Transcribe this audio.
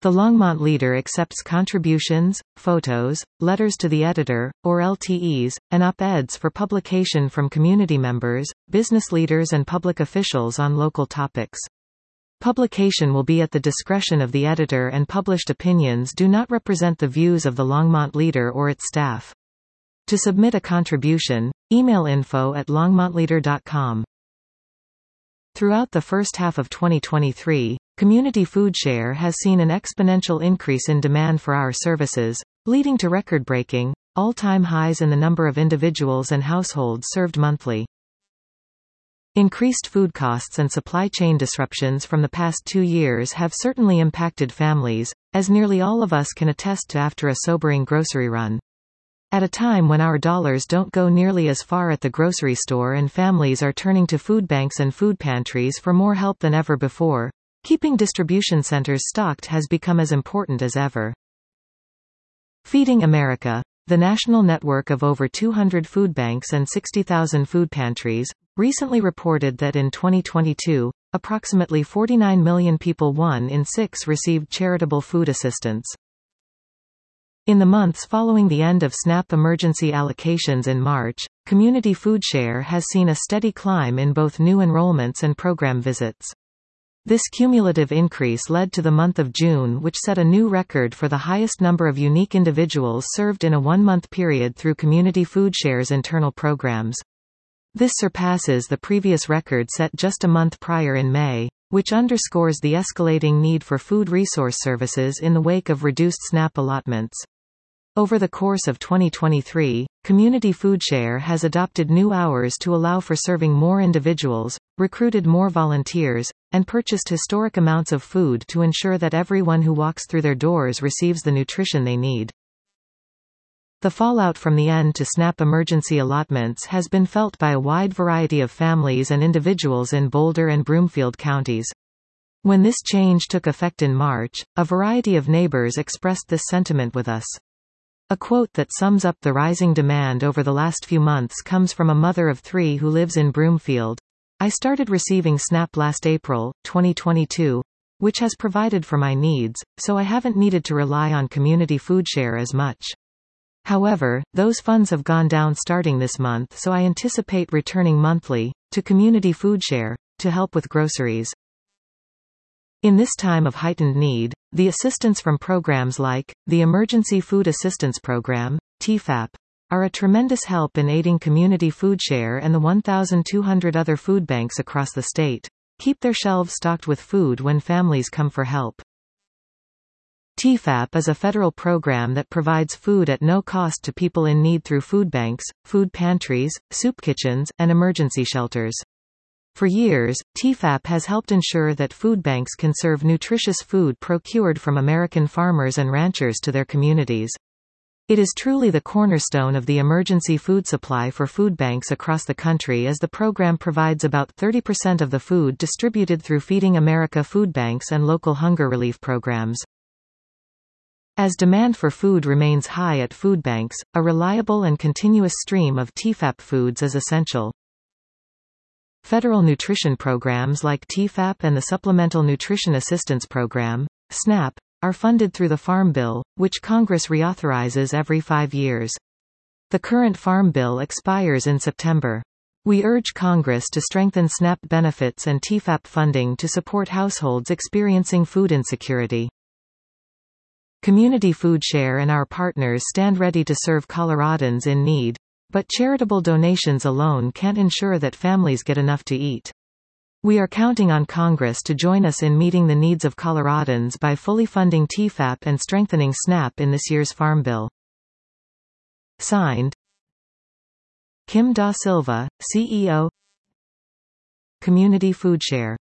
The Longmont Leader accepts contributions, photos, letters to the editor, or LTEs, and op-eds for publication from community members, business leaders and public officials on local topics. Publication will be at the discretion of the editor, and published opinions do not represent the views of the Longmont Leader or its staff. To submit a contribution, email info@longmontleader.com. Throughout the first half of 2023, Community Food Share has seen an exponential increase in demand for our services, leading to record-breaking, all-time highs in the number of individuals and households served monthly. Increased food costs and supply chain disruptions from the past 2 years have certainly impacted families, as nearly all of us can attest to after a sobering grocery run. At a time when our dollars don't go nearly as far at the grocery store and families are turning to food banks and food pantries for more help than ever before, keeping distribution centers stocked has become as important as ever. Feeding America, the national network of over 200 food banks and 60,000 food pantries, recently reported that in 2022, approximately 49 million people, 1 in 6, received charitable food assistance. In the months following the end of SNAP emergency allocations in March, Community Food Share has seen a steady climb in both new enrollments and program visits. This cumulative increase led to the month of June, which set a new record for the highest number of unique individuals served in a one-month period through Community Food Share's internal programs. This surpasses the previous record set just a month prior in May, which underscores the escalating need for food resource services in the wake of reduced SNAP allotments. Over the course of 2023, Community Food Share has adopted new hours to allow for serving more individuals, recruited more volunteers, and purchased historic amounts of food to ensure that everyone who walks through their doors receives the nutrition they need. The fallout from the end to SNAP emergency allotments has been felt by a wide variety of families and individuals in Boulder and Broomfield counties. When this change took effect in March, a variety of neighbors expressed this sentiment with us. A quote that sums up the rising demand over the last few months comes from a mother of 3 who lives in Broomfield. "I started receiving SNAP last April, 2022, which has provided for my needs, so I haven't needed to rely on Community Food Share as much. However, those funds have gone down starting this month, so I anticipate returning monthly to Community Food Share to help with groceries." In this time of heightened need, the assistance from programs like the Emergency Food Assistance Program, TFAP, are a tremendous help in aiding Community Food Share and the 1,200 other food banks across the state keep their shelves stocked with food when families come for help. TFAP is a federal program that provides food at no cost to people in need through food banks, food pantries, soup kitchens, and emergency shelters. For years, TFAP has helped ensure that food banks can serve nutritious food procured from American farmers and ranchers to their communities. It is truly the cornerstone of the emergency food supply for food banks across the country, as the program provides about 30% of the food distributed through Feeding America food banks and local hunger relief programs. As demand for food remains high at food banks, a reliable and continuous stream of TFAP foods is essential. Federal nutrition programs like TFAP and the Supplemental Nutrition Assistance Program, SNAP, are funded through the Farm Bill, which Congress reauthorizes every 5 years. The current Farm Bill expires in September. We urge Congress to strengthen SNAP benefits and TFAP funding to support households experiencing food insecurity. Community Food Share and our partners stand ready to serve Coloradans in need. But charitable donations alone can't ensure that families get enough to eat. We are counting on Congress to join us in meeting the needs of Coloradans by fully funding TFAP and strengthening SNAP in this year's Farm Bill. Signed, Kim Da Silva, CEO, Community Food Share.